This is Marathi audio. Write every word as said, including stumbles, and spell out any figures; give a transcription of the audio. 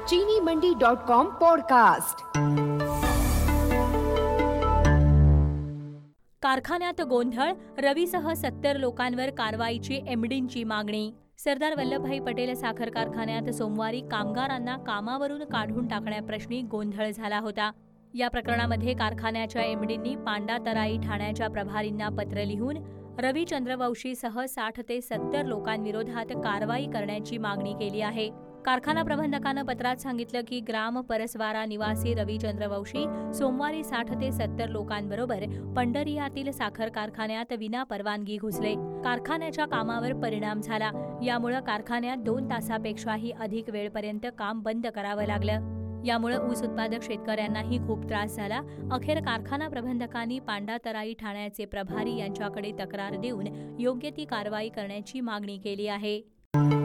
चीनी मंडी डॉट कॉम पॉडकास्ट। कारखान्यात गोंधळ, रवीसह सत्तर लोकांवर कारवाईची एमडींची मागणी। सरदार वल्लभभाई पटेल साखर कारखान्यात सोमवारी कामगारांना कामावरून काढून टाकण्याप्रश्नी गोंधळ झाला होता। या प्रकरणामध्ये कारखान्याच्या एमडींनी पांडातराई ठाण्याच्या प्रभारींना पत्र लिहून रवी चंद्रवंशीसह साठ ते सत्तर लोकांविरोधात कारवाई करण्याची मागणी केली आहे। कारखाना प्रबंधकानं पत्रात सांगितलं की ग्राम परसवारा निवासी रवी चंद्रवंशी सोमवारी साठ ते सत्तर लोकांबरोबर पंढरियातील साखर कारखान्यात विनापरवानगी घुसले। कारखान्याच्या कामावर परिणाम झाला। यामुळे कारखान्यात दोन तासापेक्षाही अधिक वेळपर्यंत काम बंद करावं लागलं। यामुळे ऊस उत्पादक शेतकऱ्यांनाही खूप त्रास झाला। अखेर कारखाना प्रबंधकांनी पांडातराई ठाण्याचे प्रभारी यांच्याकडे तक्रार देऊन योग्य ती कारवाई करण्याची मागणी केली आहे।